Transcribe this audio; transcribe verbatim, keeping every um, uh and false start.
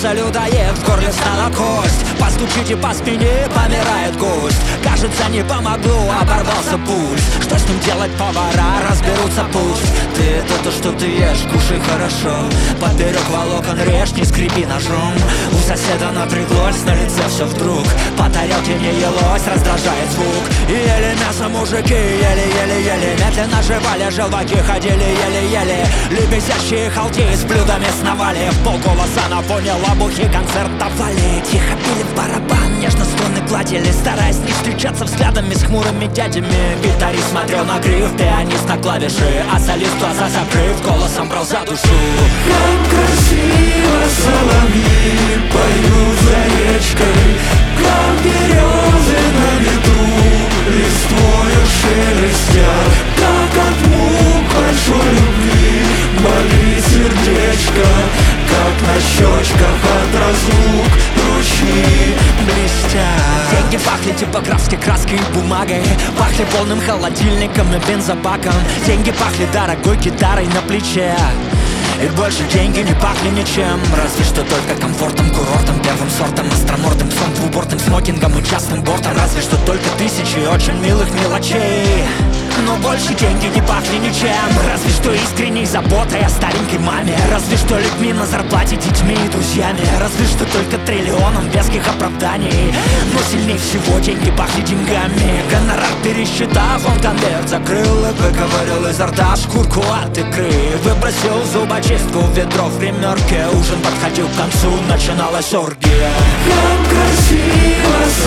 Вернулся людоед, в горле стала кость. Постучите по спине, помирает гость. Кажется, не помогло, оборвался пульс. Что с ним делать, повара разберутся пусть. Ты это то, что ты ешь, кушай хорошо. Поперек волокон режь, не скрипи ножом. У соседа напряглось, на лице все вдруг. По тарелке не елось, раздражает звук. И ели мясо мужики, ели-ели-ели. Медленно жевали, желваки ходили еле-еле. Лебезящие халти с блюдами сновали. В полголоса на фоне лобухи концертовали. Тихо били в барабан, нежно струны гладили, стараясь не встречаться взглядами с хмурыми дядями. Гитарист смотрел на гриф, пианист на клавиши, а солист глаза закрыв, голосом брал за душу. Как красиво соловьи поют за речкой, как березы на ветру листвою шелестят, как от мук большой любви болит сердечко, как на щечках от разлук ручьи блестят. Деньги пахли типографской краской и бумагой, пахли полным холодильником и бензобаком. Деньги пахли дорогой гитарой на плече. И больше деньги не пахли ничем, разве что только комфортом, курортом, первым сортом, астронортом, псом, двубортным смокингом и частным бортом. Разве что только тысячи очень милых мелочей. Но больше деньги не пахли ничем, разве что искренней заботой о старенькой маме. Разве что людьми на зарплате, детьми и друзьями. Разве что только триллионом веских оправданий. Но сильнее всего деньги пахли деньгами. Гонорар пересчитав, он конверт закрыл и выковырил изо рта шкурку от икры. Выбросил зубочистку в ведро в гримерке. Ужин подходил к концу, начиналась оргия. Как красиво